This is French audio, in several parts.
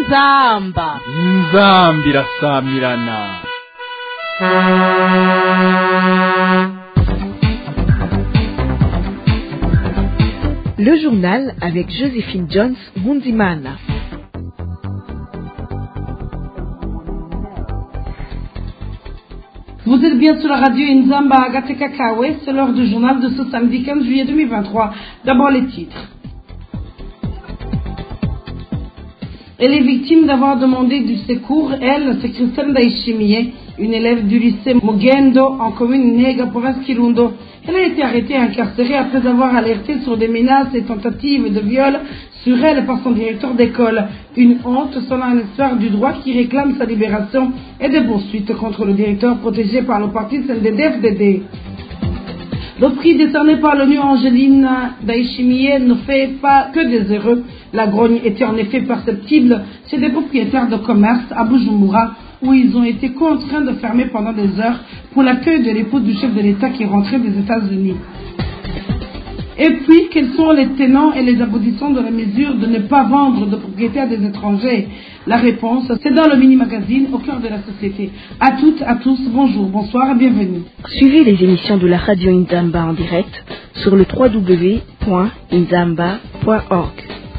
inzamba irasamirana. Le journal avec Joséphine Jones Mundimana. Vous êtes bien sur la radio Inzamba Agateka Kawe, c'est l'heure du journal de ce samedi 15 juillet 2023. D'abord les titres. Elle est victime d'avoir demandé du secours. Elle, c'est Christelle Daishimiye, une élève du lycée Mugendo en commune Nega, province Kirundo. Elle a été arrêtée et incarcérée après avoir alerté sur des menaces et tentatives de viol sur elle par son directeur d'école. Une honte selon un expert du droit qui réclame sa libération et des poursuites contre le directeur protégé par le parti CNDD-FDD. Le prix décerné par l'ONU Angeline Daishimiye ne fait pas que des heureux. La grogne était en effet perceptible chez des propriétaires de commerce à Bujumbura, où ils ont été contraints de fermer pendant des heures pour l'accueil de l'épouse du chef de l'État qui est rentré des États-Unis. Et puis, quels sont les tenants et les aboutissants de la mesure de ne pas vendre de propriété à des étrangers? La réponse, c'est dans le mini-magazine au cœur de la société. À toutes, à tous, bonjour, bonsoir et bienvenue. Suivez les émissions de la radio Inzamba en direct sur le www.inzamba.org.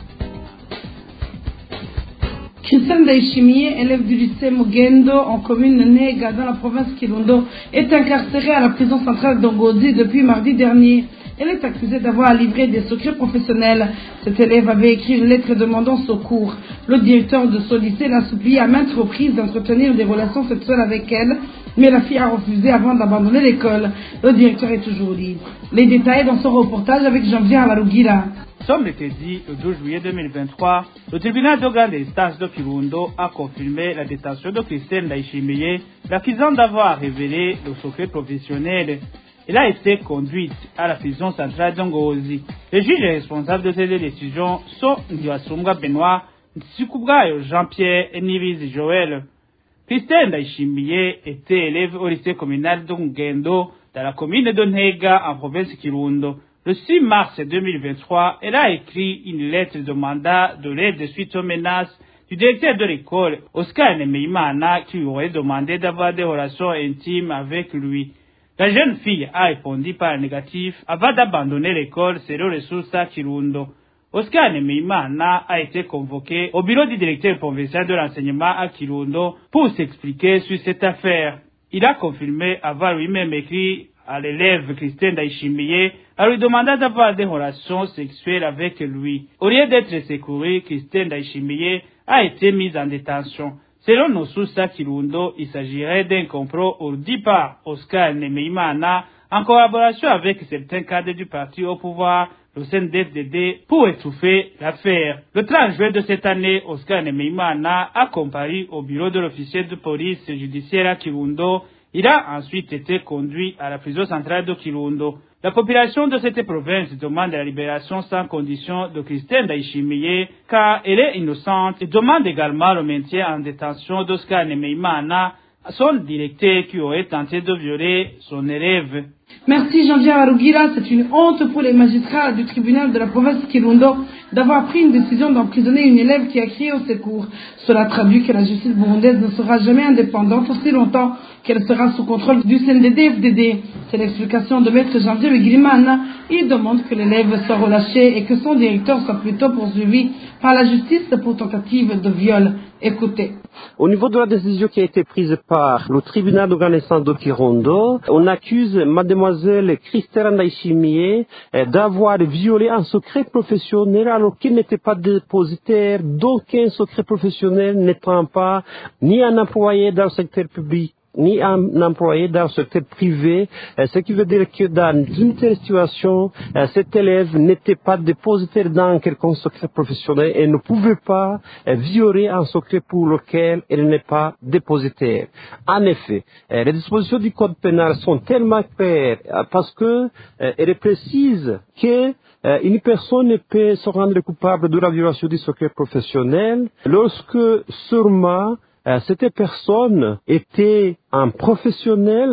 Christelle Daishimiye, élève du lycée Mugendo en commune Nega dans la province Kirundo, est incarcérée à la prison centrale d'Ongozi depuis mardi dernier. Elle est accusée d'avoir livré des secrets professionnels. Cette élève avait écrit une lettre demandant secours. Le directeur de ce lycée l'a supplié à maintes reprises d'entretenir des relations sexuelles avec elle, mais la fille a refusé avant d'abandonner l'école. Le directeur est toujours libre. Les détails dans son reportage avec Jean-Pierre Avarugira. Comme mercredi, le 12 juillet 2023, le tribunal de grande instance de Kirundo a confirmé la détention de Christelle Daishimiye, l'accusant d'avoir révélé le secret professionnel. Elle a été conduite à la prison centrale d'Ongozi. Les juges responsables de ces décisions sont Ndiwasumga Benoît, Nsikubwayo Jean-Pierre et Nibizi Joël. Christelle Daishimiye était élève au lycée communal d'Ongendo dans la commune de Ntega en province Kirundo. Le 6 mars 2023, elle a écrit une lettre de mandat de l'aide suite aux menaces du directeur de l'école, Oscar Nemeyimana, qui lui aurait demandé d'avoir des relations intimes avec lui. La jeune fille a répondu par négatif avant d'abandonner l'école selon les sources à Kirundo. Oscar Nemeyimana a été convoqué au bureau du directeur provincial de l'enseignement à Kirundo pour s'expliquer sur cette affaire. Il a confirmé avoir lui-même écrit à l'élève Christelle Daishimiye en lui demandant d'avoir des relations sexuelles avec lui. Au lieu d'être secouru, Christelle Daishimiye a été mise en détention. Selon nos sources à Kirundo, il s'agirait d'un complot ourdi par Oscar Nemeyimana en collaboration avec certains cadres du parti au pouvoir, le CNDD-FDD, pour étouffer l'affaire. Le 30 juin de cette année, Oscar Nemeyimana a comparu au bureau de l'officier de police judiciaire à Kirundo. Il a ensuite été conduit à la prison centrale de Kirundo. La population de cette province demande la libération sans condition de Christelle Daishimiye car elle est innocente et demande également le maintien en détention d'Oscar Nemeyimana, son directeur qui aurait tenté de violer son élève. Merci Jean-Pierre Avarugira. C'est une honte pour les magistrats du tribunal de la province Kirundo d'avoir pris une décision d'emprisonner une élève qui a crié au secours. Cela traduit que la justice burundaise ne sera jamais indépendante aussi longtemps qu'elle sera sous contrôle du CNDD-FDD. C'est l'explication de maître Jean-Pierre Avarugira. Il demande que l'élève soit relâché et que son directeur soit plutôt poursuivi par la justice pour tentative de viol. Écoutez. Au niveau de la décision qui a été prise par le tribunal de grande instance de Kirundo, on accuse mademoiselle Christelle Daishimiye d'avoir violé un secret professionnel alors qu'il n'était pas dépositaire d'aucun secret professionnel, n'étant pas ni un employé dans le secteur public ni un employé dans le secteur privé, ce qui veut dire que dans une telle situation, cet élève n'était pas dépositaire dans quelconque secret professionnel et ne pouvait pas violer un secret pour lequel elle n'est pas dépositaire. En effet, les dispositions du code pénal sont tellement claires parce que elles précisent que une personne peut se rendre coupable de la violation du secret professionnel lorsque sûrement cette personne était un professionnel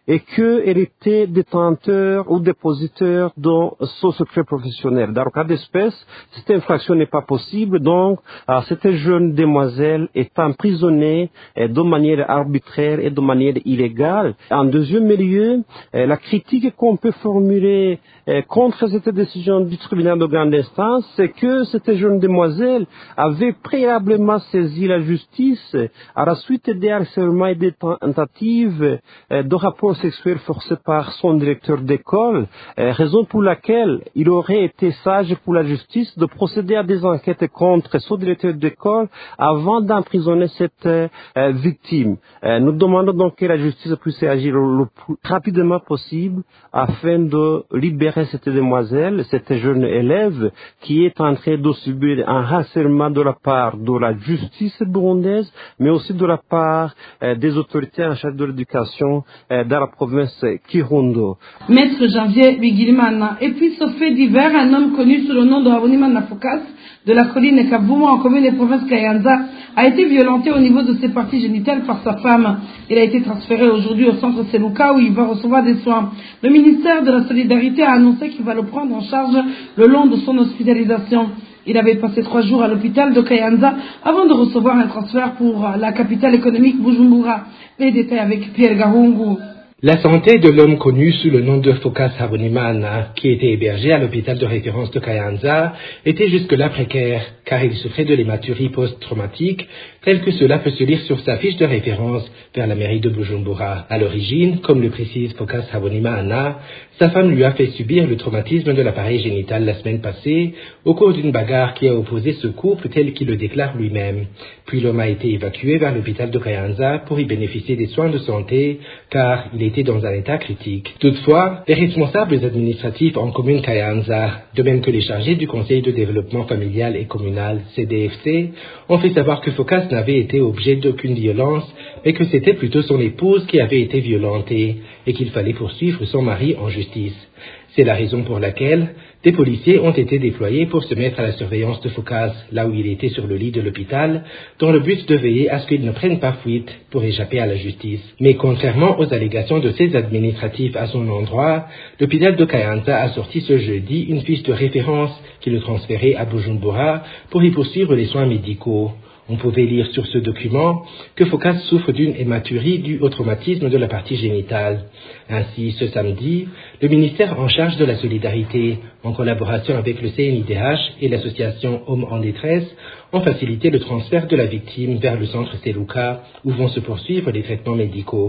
et qu'elle était détenteur ou dépositeur de son secret professionnel. Dans le cas d'espèce, cette infraction n'est pas possible, donc cette jeune demoiselle est emprisonnée de manière arbitraire et de manière illégale. En deuxième lieu, la critique qu'on peut formuler contre cette décision du tribunal de grande instance, c'est que cette jeune demoiselle avait préalablement saisi la justice à la suite des harcèlements et des tentatives de rapports sexuels forcés par son directeur d'école, raison pour laquelle il aurait été sage pour la justice de procéder à des enquêtes contre son directeur d'école avant d'emprisonner cette victime. Nous demandons donc que la justice puisse agir le plus rapidement possible afin de libérer cette demoiselle, cette jeune élève qui est en train de subir un harcèlement de la part de la justice burundaise, mais aussi de la part des autorités en charge de l'éducation dans la province Kirundo. Maître Janvier Bigirimana. Et puis ce fait divers, un homme connu sous le nom de Habonimana Focas de la colline Kabouma en commune des provinces Kayanza a été violenté au niveau de ses parties génitales par sa femme. Il a été transféré aujourd'hui au centre Selouka où il va recevoir des soins. Le ministère de la Solidarité a annoncé qu'il va le prendre en charge le long de son hospitalisation. Il avait passé 3 jours à l'hôpital de Kayanza avant de recevoir un transfert pour la capitale économique Bujumbura. Les détails avec Pierre Gahungu. La santé de l'homme connu sous le nom de Focas Habonimana, qui était hébergé à l'hôpital de référence de Kayanza, était jusque-là précaire, car il souffrait de l'hématurie post-traumatique, tel que cela peut se lire sur sa fiche de référence vers la mairie de Bujumbura. À l'origine, comme le précise Focas Habonimana, sa femme lui a fait subir le traumatisme de l'appareil génital la semaine passée, au cours d'une bagarre qui a opposé ce couple tel qu'il le déclare lui-même. Puis l'homme a été évacué vers l'hôpital de Kayanza pour y bénéficier des soins de santé, car il était dans un état critique. Toutefois, les responsables administratifs en commune Kayanza, de même que les chargés du Conseil de développement familial et communal, CDFC, ont fait savoir que Focas n'avait été objet d'aucune violence, mais que c'était plutôt son épouse qui avait été violentée, et qu'il fallait poursuivre son mari en justice. C'est la raison pour laquelle des policiers ont été déployés pour se mettre à la surveillance de Focas, là où il était sur le lit de l'hôpital, dans le but de veiller à ce qu'il ne prenne pas fuite pour échapper à la justice. Mais contrairement aux allégations de ses administratifs à son endroit, l'hôpital de Kayanza a sorti ce jeudi une fiche de référence qui le transférait à Bujumbura pour y poursuivre les soins médicaux. On pouvait lire sur ce document que Focas souffre d'une hématurie due au traumatisme de la partie génitale. Ainsi, ce samedi, le ministère en charge de la solidarité, en collaboration avec le CNIDH et l'association Hommes en détresse, ont facilité le transfert de la victime vers le centre Selouka, où vont se poursuivre les traitements médicaux.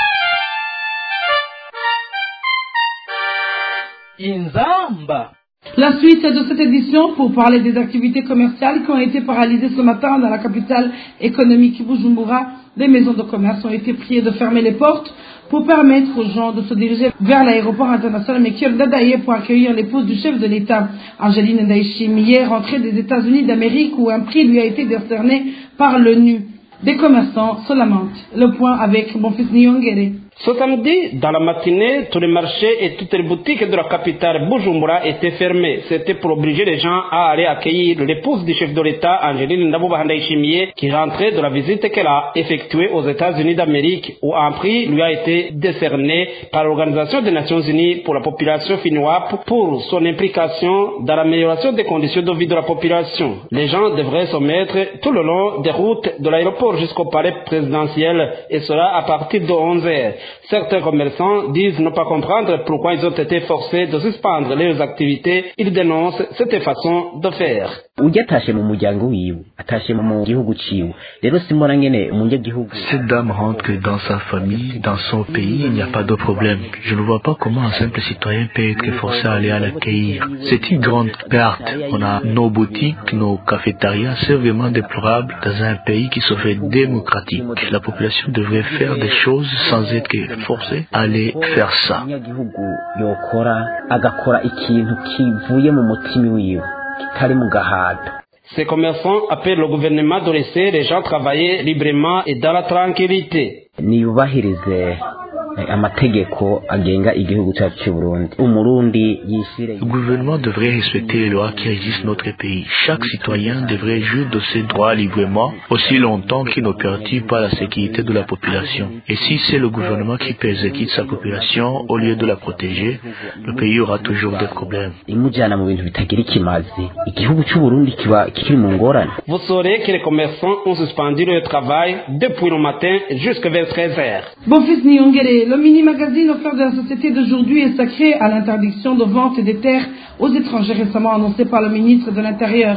Inzamba. La suite de cette édition pour parler des activités commerciales qui ont été paralysées ce matin dans la capitale économique Bujumbura. Des maisons de commerce ont été priées de fermer les portes pour permettre aux gens de se diriger vers l'aéroport international Mekir Dadaye pour accueillir l'épouse du chef de l'État, Angeline Ndayishimiye, rentrée des États-Unis d'Amérique où un prix lui a été décerné par l'ONU. Des commerçants se lamentent. Le point avec mon fils Nyongere. Ce samedi, dans la matinée, tous les marchés et toutes les boutiques de la capitale Bujumbura étaient fermés. C'était pour obliger les gens à aller accueillir l'épouse du chef de l'État, Angeline Ndayishimiye, qui rentrait de la visite qu'elle a effectuée aux États-Unis d'Amérique, où un prix lui a été décerné par l'Organisation des Nations Unies pour la population FINUAP pour son implication dans l'amélioration des conditions de vie de la population. Les gens devraient se mettre tout le long des routes de l'aéroport jusqu'au palais présidentiel, et cela à partir de 11h. Certains commerçants disent ne pas comprendre pourquoi ils ont été forcés de suspendre leurs activités. Ils dénoncent cette façon de faire. Cette dame rentre dans sa famille, dans son pays, il n'y a pas de problème. Je ne vois pas comment un simple citoyen peut être forcé à aller à l'accueillir. C'est une grande perte. On a nos boutiques, nos cafétérias, c'est vraiment déplorable dans un pays qui se fait démocratique. La population devrait faire des choses sans être forcée à aller faire ça. Ces commerçants appellent le gouvernement de laisser les gens travailler librement et dans la tranquillité. amategeko agenga igihugu cyacu cy'u Burundi. Umurundi yishire. Le gouvernement devrait respecter les lois qui régissent notre pays. Chaque citoyen devrait jouir de ses droits librement, aussi longtemps qu'il ne perturbe pas la sécurité de la population. Et si c'est le gouvernement qui persécute sa population au lieu de la protéger, le pays aura toujours des problèmes. Vous saurez que les commerçants ont suspendu le travail depuis le matin jusqu'à vers 13h. Bonfils Nyongere, le mini-magazine au cœur de la société d'aujourd'hui est sacré à l'interdiction de vente des terres aux étrangers récemment annoncée par le ministre de l'Intérieur.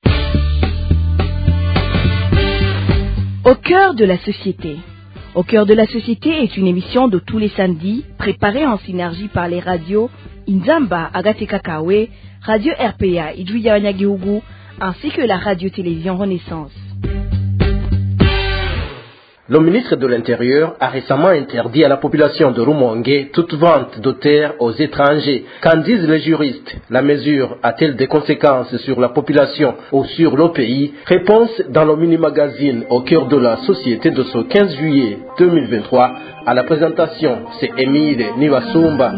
Au cœur de la société. Au cœur de la société est une émission de tous les samedis, préparée en synergie par les radios Inzamba, Agatekakawe, Radio RPA, Idouya Wanyagihugu, ainsi que la radio-télévision Renaissance. Le ministre de l'Intérieur a récemment interdit à la population de Rumongue toute vente de terres aux étrangers. Qu'en disent les juristes? La mesure a-t-elle des conséquences sur la population ou sur le pays? Réponse dans le mini-magazine au cœur de la société de ce 15 juillet 2023. À la présentation, c'est Émile Niwasumba.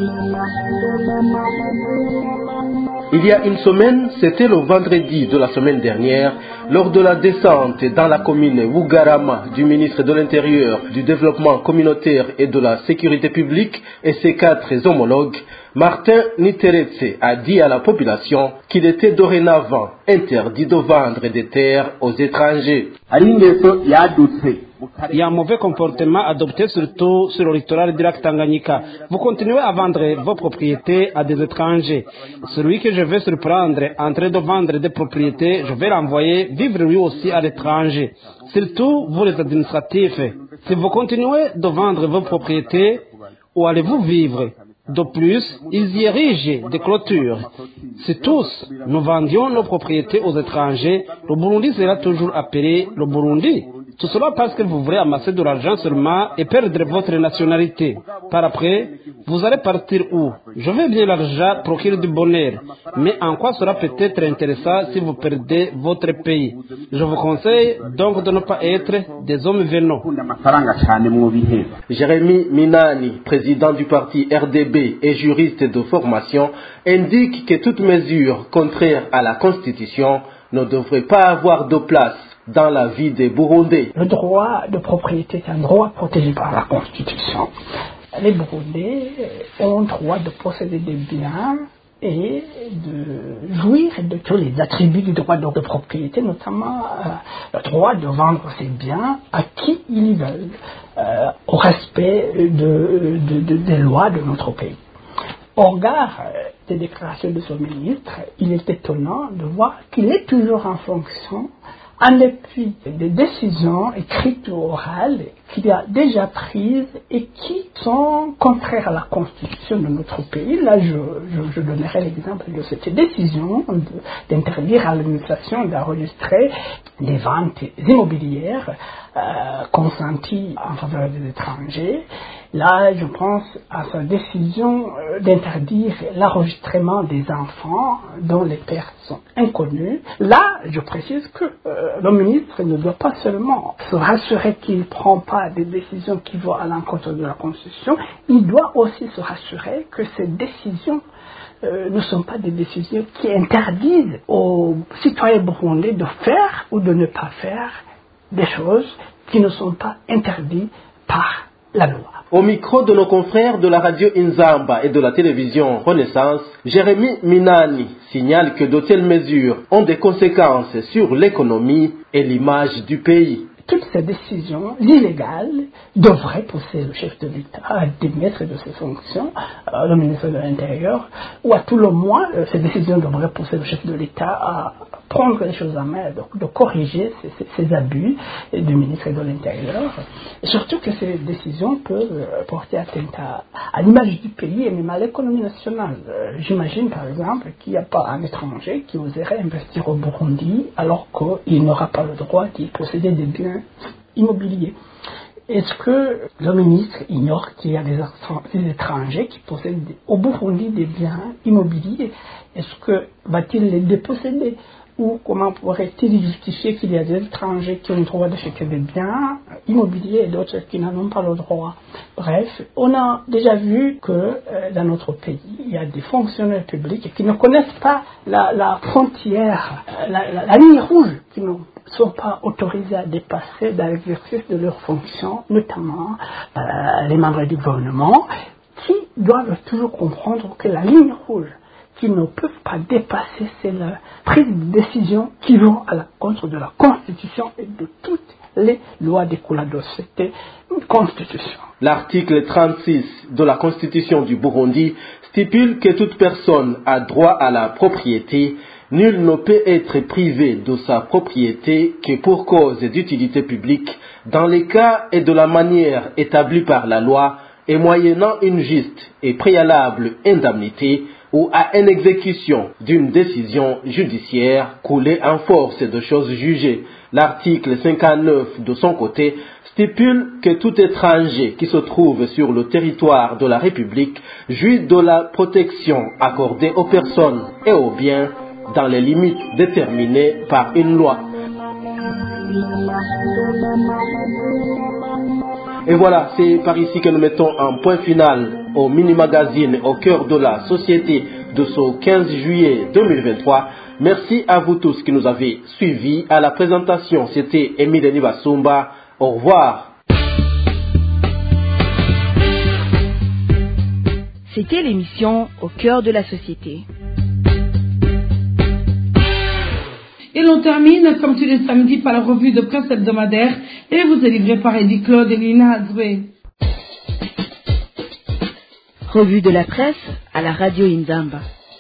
Il y a une semaine, c'était le vendredi de la semaine dernière, lors de la descente dans la commune Wugarama du ministre de l'Intérieur, du Développement communautaire et de la Sécurité publique et ses 4 homologues, Martin Niteretse a dit à la population qu'il était dorénavant interdit de vendre des terres aux étrangers. Il y a un mauvais comportement adopté surtout sur le littoral du lac Tanganyika. Vous continuez à vendre vos propriétés à des étrangers. Celui que je vais surprendre en train de vendre des propriétés, je vais l'envoyer vivre lui aussi à l'étranger. Surtout vous les administratifs. Si vous continuez de vendre vos propriétés, où allez-vous vivre? De plus, ils y érigent des clôtures. Si tous nous vendions nos propriétés aux étrangers, le Burundi sera toujours appelé le Burundi. Tout cela parce que vous voulez amasser de l'argent seulement et perdre votre nationalité. Par après, vous allez partir où? Je veux bien l'argent procurer du bonheur, mais en quoi sera peut-être intéressant si vous perdez votre pays? Je vous conseille donc de ne pas être des hommes venants. Jérémy Minani, président du parti RDB et juriste de formation, indique que toute mesure contraire à la Constitution ne devrait pas avoir de place dans la vie des Burundais. Le droit de propriété est un droit protégé par la Constitution. Les Burundais ont le droit de posséder des biens et de jouir de tous les attributs du droit de propriété, notamment le droit de vendre ses biens à qui ils veulent, au respect des lois de notre pays. Au regard des déclarations de ce ministre, il est étonnant de voir qu'il est toujours en fonction en dépit des décisions écrites ou orales qu'il a déjà prises et qui sont contraires à la Constitution de notre pays. Là, je donnerai l'exemple de cette décision d'interdire à l'administration d'enregistrer des ventes immobilières consenties en faveur des étrangers. Là, je pense à sa décision d'interdire l'enregistrement des enfants dont les pères sont inconnus. Là, je précise que le ministre ne doit pas seulement se rassurer qu'il ne prend pas des décisions qui vont à l'encontre de la Constitution, il doit aussi se rassurer que ces décisions ne sont pas des décisions qui interdisent aux citoyens burundais de faire ou de ne pas faire des choses qui ne sont pas interdites par la loi. Au micro de nos confrères de la radio Inzamba et de la télévision Renaissance, Jérémy Minani signale que de telles mesures ont des conséquences sur l'économie et l'image du pays. Toutes ces décisions illégales devraient pousser le chef de l'État à démettre de ses fonctions, le ministre de l'Intérieur, ou à tout le moins, ces décisions devraient pousser le chef de l'État à prendre les choses en main, de corriger ces abus du ministre de l'Intérieur. Et surtout que ces décisions peuvent porter atteinte à l'image du pays et même à l'économie nationale. J'imagine par exemple qu'il n'y a pas un étranger qui oserait investir au Burundi alors qu'il n'aura pas le droit d'y posséder des biens immobiliers. Est-ce que le ministre ignore qu'il y a des étrangers qui possèdent au Burundi des biens immobiliers? Est-ce que va-t-il les déposséder? ou comment pourrait-il justifier qu'il y a des étrangers qui ont le droit d'acheter des biens immobiliers et d'autres qui n'en ont pas le droit. Bref, on a déjà vu que dans notre pays, il y a des fonctionnaires publics qui ne connaissent pas la frontière, la ligne rouge, qui ne sont pas autorisés à dépasser dans l'exercice de leurs fonctions, notamment les membres du gouvernement, qui doivent toujours comprendre que la ligne rouge qu'ils ne peuvent pas dépasser, c'est la prise de décision qui vont à l'encontre de la Constitution et de toutes les lois découlant de cette Constitution. L'article 36 de la Constitution du Burundi stipule que toute personne a droit à la propriété. Nul ne peut être privé de sa propriété que pour cause d'utilité publique, dans les cas et de la manière établie par la loi, et moyennant une juste et préalable indemnité ou à une exécution d'une décision judiciaire coulée en force de choses jugées. L'article 59 de son côté stipule que tout étranger qui se trouve sur le territoire de la République jouit de la protection accordée aux personnes et aux biens dans les limites déterminées par une loi. Et voilà, c'est par ici que nous mettons un point final au mini-magazine au cœur de la société de ce 15 juillet 2023. Merci à vous tous qui nous avez suivis. À la présentation, c'était Émile Nibasumba. Au revoir. C'était l'émission Au cœur de la société. Et l'on termine, comme tous les samedis, par la revue de presse hebdomadaire et vous est livré par Eddie Claude et Lina Azoué. Revue de la presse à la radio Inzamba.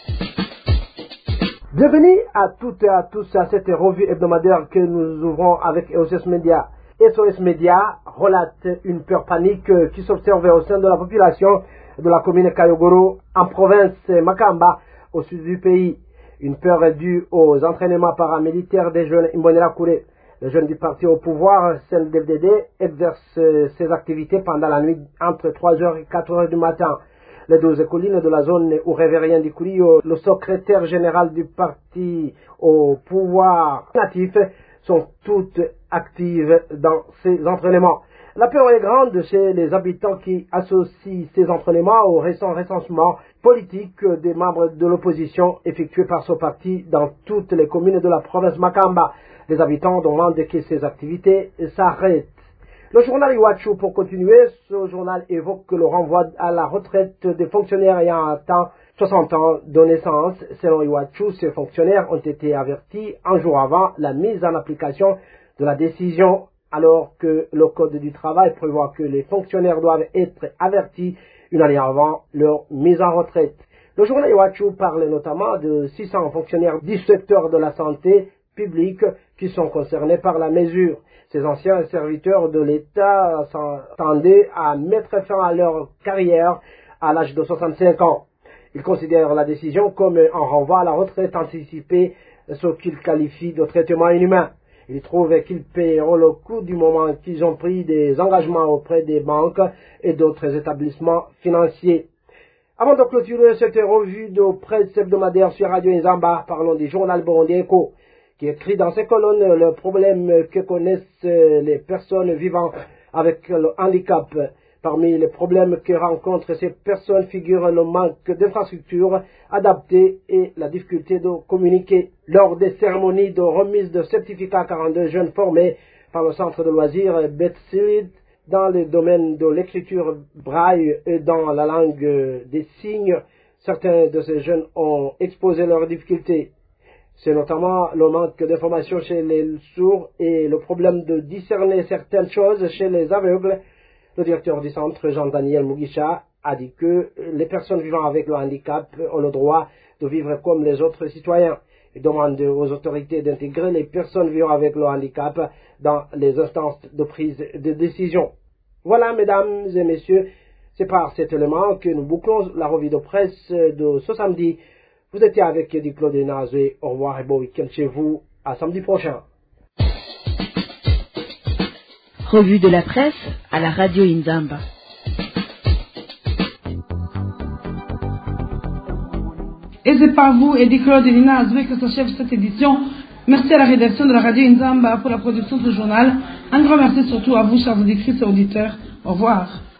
Bienvenue à toutes et à tous à cette revue hebdomadaire que nous ouvrons avec SOS Média. SOS Média relate une peur panique qui s'observe au sein de la population de la commune Kayogoro en province Makamba au sud du pays. Une peur due aux entraînements paramilitaires des jeunes Imbonerakure. Les jeunes du parti au pouvoir, CNDD-FDD, exercent ses activités pendant la nuit entre 3h et 4h du matin. Les 12 collines de la zone où Révérien Dikurio, le secrétaire général du parti au pouvoir natif, sont toutes actives dans ces entraînements. La peur est grande chez les habitants qui associent ces entraînements au récent recensement politique des membres de l'opposition effectué par ce parti dans toutes les communes de la province Makamba. Les habitants demandent que ces activités s'arrêtent. Le journal Iwachu, pour continuer, ce journal évoque le renvoi à la retraite des fonctionnaires ayant atteint 60 ans de naissance. Selon Iwachu, ces fonctionnaires ont été avertis un jour avant la mise en application de la décision, alors que le Code du travail prévoit que les fonctionnaires doivent être avertis une année avant leur mise en retraite. Le journal Iwachu parle notamment de 600 fonctionnaires du secteur de la santé publique qui sont concernés par la mesure. Ces anciens serviteurs de l'État s'attendaient à mettre fin à leur carrière à l'âge de 65 ans. Ils considèrent la décision comme un renvoi à la retraite anticipée, ce qu'ils qualifient de traitement inhumain. Ils trouvent qu'ils paieront le coût du moment qu'ils ont pris des engagements auprès des banques et d'autres établissements financiers. Avant de clôturer cette revue de presse hebdomadaire sur Radio Inzamba, parlons du journal Burundi Echo, qui écrit dans ses colonnes le problème que connaissent les personnes vivant avec le handicap. Parmi les problèmes que rencontrent ces personnes figure le manque d'infrastructures adaptées et la difficulté de communiquer. Lors des cérémonies de remise de certificats à 42 jeunes formés par le centre de loisirs Betsilid dans le domaine de l'écriture braille et dans la langue des signes, certains de ces jeunes ont exposé leurs difficultés. C'est notamment le manque d'informations chez les sourds et le problème de discerner certaines choses chez les aveugles. Le directeur du centre, Jean-Daniel Mugisha, a dit que les personnes vivant avec le handicap ont le droit de vivre comme les autres citoyens. Il demande aux autorités d'intégrer les personnes vivant avec le handicap dans les instances de prise de décision. Voilà, mesdames et messieurs, c'est par cet élément que nous bouclons la revue de presse de ce samedi. Vous étiez avec Eddie Claude et Nazé. Au revoir et bon week-end chez vous. À samedi prochain. Revue de la presse à la radio Inzamba. Et c'est par vous, Eddie Claude et Lina Azoué, que s'achève cette édition. Merci à la rédaction de la radio Inzamba pour la production de ce journal. Un grand merci surtout à vous, chers auditrices et auditeurs. Au revoir.